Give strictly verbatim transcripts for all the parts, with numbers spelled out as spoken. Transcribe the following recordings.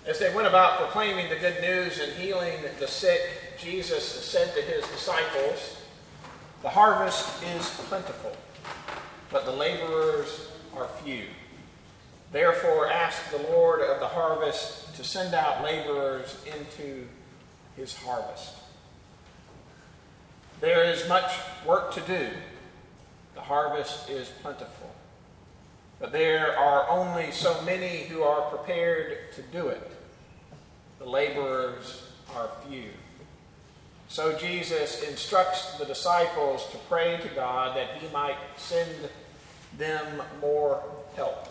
As they went about proclaiming the good news and healing the sick, Jesus said to his disciples, "The harvest is plentiful, but the laborers are few. Therefore ask the Lord of the harvest to send out laborers into his harvest." There is much work to do. The harvest is plentiful, but there are only so many who are prepared to do it. The laborers are few. So Jesus instructs the disciples to pray to God that he might send them more help.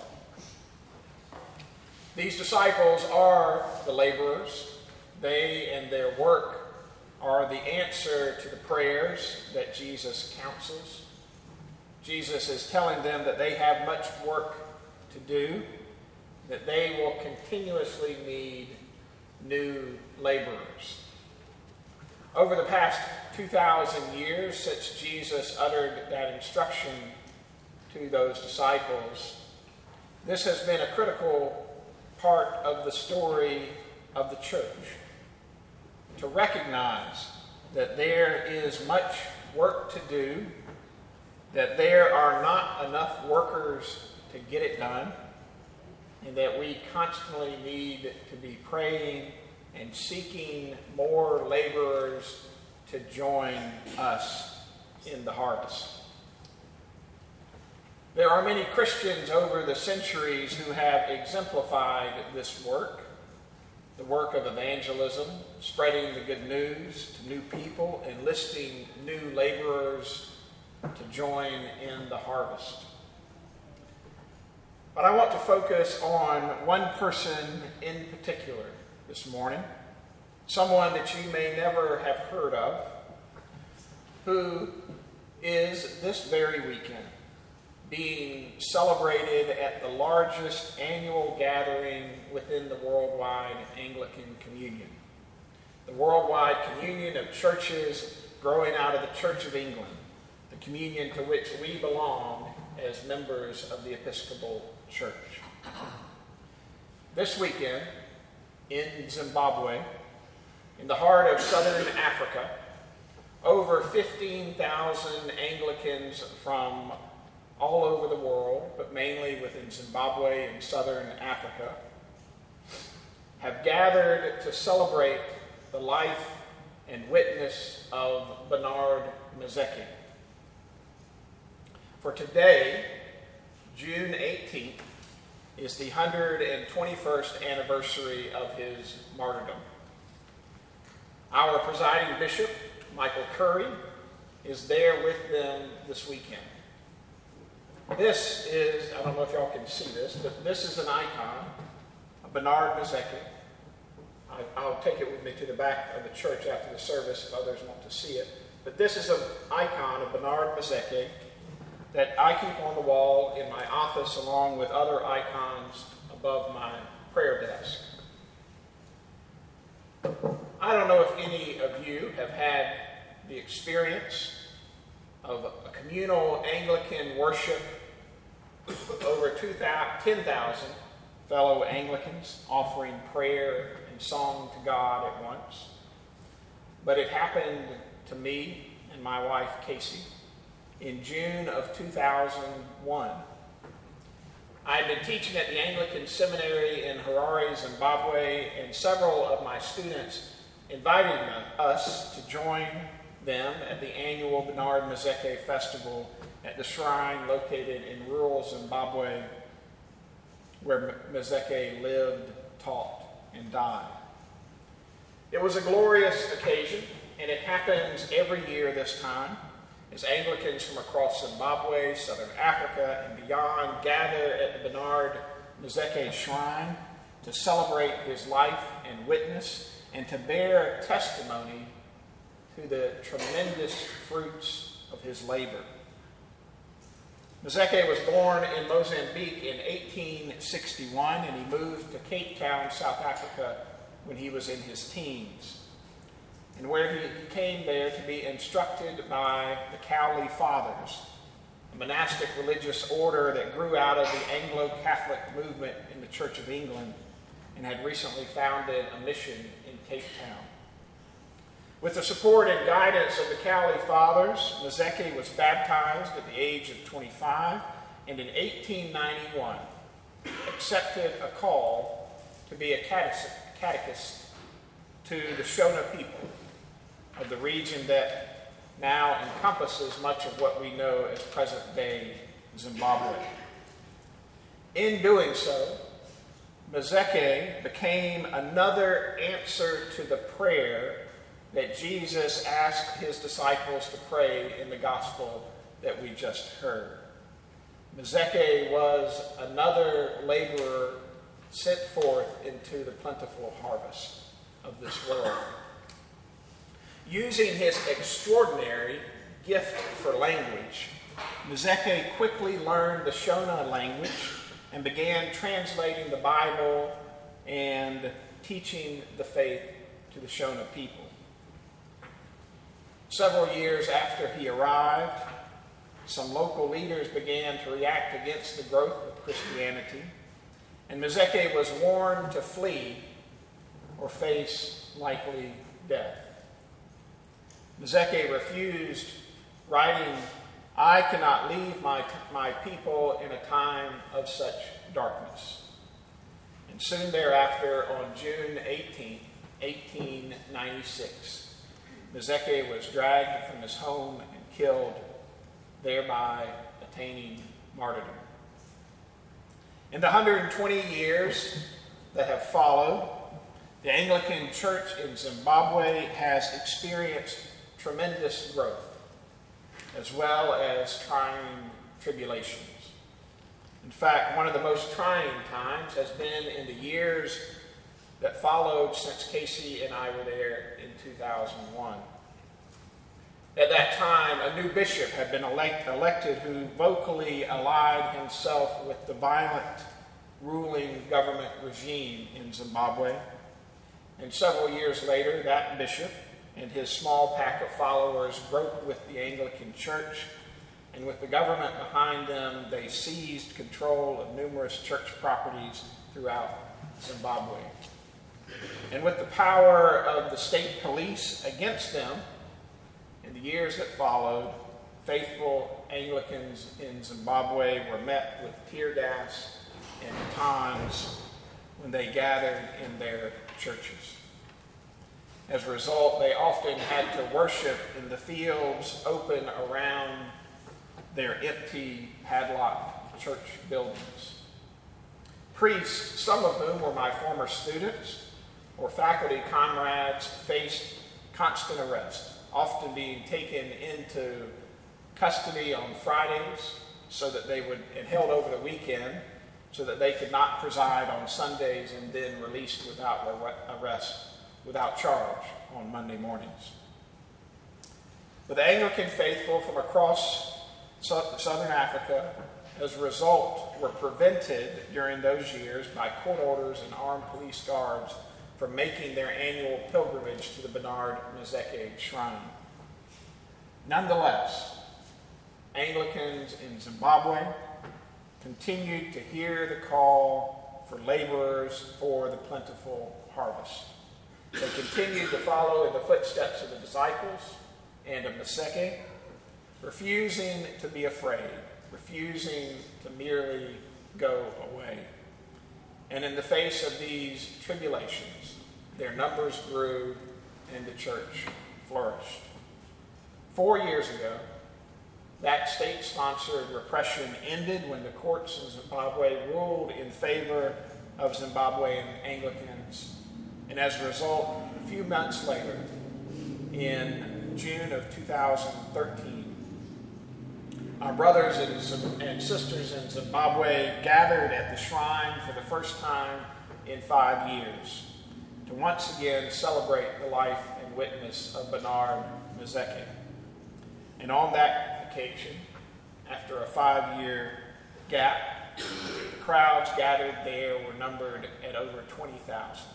These disciples are the laborers. They and their work are the answer to the prayers that Jesus counsels. Jesus is telling them that they have much work to do, that they will continuously need new laborers. Over the past two thousand years since Jesus uttered that instruction to those disciples, this has been a critical part of the story of the church. To recognize that there is much work to do, that there are not enough workers to get it done, and that we constantly need to be praying and seeking more laborers to join us in the harvest. There are many Christians over the centuries who have exemplified this work, the work of evangelism, spreading the good news to new people, enlisting new laborers to join in the harvest. But I want to focus on one person in particular this morning, someone that you may never have heard of, who is this very weekend being celebrated at the largest annual gathering within the worldwide Anglican Communion. The worldwide communion of churches growing out of the Church of England, the communion to which we belong as members of the Episcopal Church. This weekend, in Zimbabwe, in the heart of southern Africa, over fifteen thousand Anglicans from all over the world, but mainly within Zimbabwe and southern Africa, have gathered to celebrate the life and witness of Bernard Mazeke. For today, June eighteenth, is the one hundred twenty-first anniversary of his martyrdom. Our presiding bishop, Michael Curry, is there with them this weekend. This is, I don't know if y'all can see this, but this is an icon of Bernard Mazeke. I, I'll take it with me to the back of the church after the service if others want to see it. But this is an icon of Bernard Mazeke that I keep on the wall in my office along with other icons above my prayer desk. I don't know if any of you have had the experience of a communal Anglican worship with over ten thousand fellow Anglicans offering prayer and song to God at once. But it happened to me and my wife, Casey, in June of two thousand one. I had been teaching at the Anglican Seminary in Harare, Zimbabwe, and several of my students invited us to join them at the annual Bernard Mazeke Festival at the shrine located in rural Zimbabwe where Mazeke lived, taught, and died. It was a glorious occasion, and it happens every year this time as Anglicans from across Zimbabwe, southern Africa, and beyond gather at the Bernard Mazeke shrine to celebrate his life and witness and to bear testimony to the tremendous fruits of his labor. Mazeke was born in Mozambique in eighteen sixty-one, and he moved to Cape Town, South Africa, when he was in his teens, and where he came there to be instructed by the Cowley Fathers, a monastic religious order that grew out of the Anglo-Catholic movement in the Church of England and had recently founded a mission in Cape Town. With the support and guidance of the Cowley Fathers, Mazeke was baptized at the age of twenty-five, and in eighteen ninety-one accepted a call to be a catechist to the Shona people of the region that now encompasses much of what we know as present-day Zimbabwe. In doing so, Mazeke became another answer to the prayer that Jesus asked his disciples to pray in the gospel that we just heard. Mazeke was another laborer sent forth into the plentiful harvest of this world. Using his extraordinary gift for language, Mazeke quickly learned the Shona language and began translating the Bible and teaching the faith to the Shona people. Several years after he arrived, some local leaders began to react against the growth of Christianity, and Mazeke was warned to flee or face likely death. Mazeke refused, writing, "I cannot leave my, my people in a time of such darkness." And soon thereafter, on June eighteenth, eighteen ninety-six, Mazeke was dragged from his home and killed, thereby attaining martyrdom. In the one hundred twenty years that have followed, the Anglican Church in Zimbabwe has experienced tremendous growth, as well as trying tribulations. In fact, one of the most trying times has been in the years that followed since Casey and I were there in two thousand one. At that time, a new bishop had been elect, elected who vocally allied himself with the violent ruling government regime in Zimbabwe. And several years later, that bishop and his small pack of followers broke with the Anglican Church, and with the government behind them, they seized control of numerous church properties throughout Zimbabwe. And with the power of the state police against them, in the years that followed, faithful Anglicans in Zimbabwe were met with tear gas and batons when they gathered in their churches. As a result, they often had to worship in the fields open around their empty, padlocked church buildings. Priests, some of whom were my former students or faculty comrades, faced constant arrest, often being taken into custody on Fridays so that they would, and held over the weekend so that they could not preside on Sundays, and then released without arrest, without charge on Monday mornings. But the Anglican faithful from across Southern Africa, as a result, were prevented during those years by court orders and armed police guards from making their annual pilgrimage to the Bernard Mazeke Shrine. Nonetheless, Anglicans in Zimbabwe continued to hear the call for laborers for the plentiful harvest. They continued to follow in the footsteps of the disciples and of Mazeke, refusing to be afraid, refusing to merely go away. And in the face of these tribulations, their numbers grew and the church flourished. Four years ago, that state-sponsored repression ended when the courts in Zimbabwe ruled in favor of Zimbabwean Anglicans. And as a result, a few months later, in June of two thousand thirteen, our brothers and sisters in Zimbabwe gathered at the shrine for the first time in five years to once again celebrate the life and witness of Bernard Mazeke. And on that occasion, after a five-year gap, the crowds gathered there were numbered at over twenty thousand.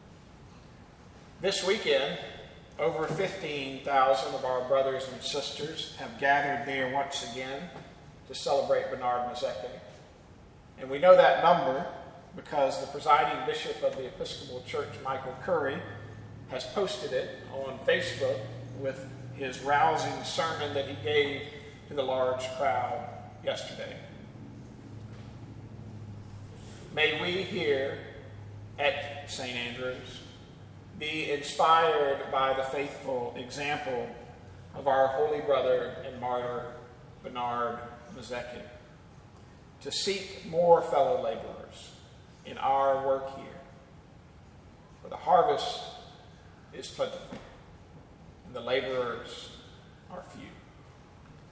This weekend, over fifteen thousand of our brothers and sisters have gathered there once again to celebrate Bernard Mazeke. And we know that number because the presiding bishop of the Episcopal Church, Michael Curry, has posted it on Facebook with his rousing sermon that he gave to the large crowd yesterday. May we here at Saint Andrews be inspired by the faithful example of our holy brother and martyr, Bernard Mazeki, to seek more fellow laborers in our work here. For the harvest is plentiful, and the laborers are few.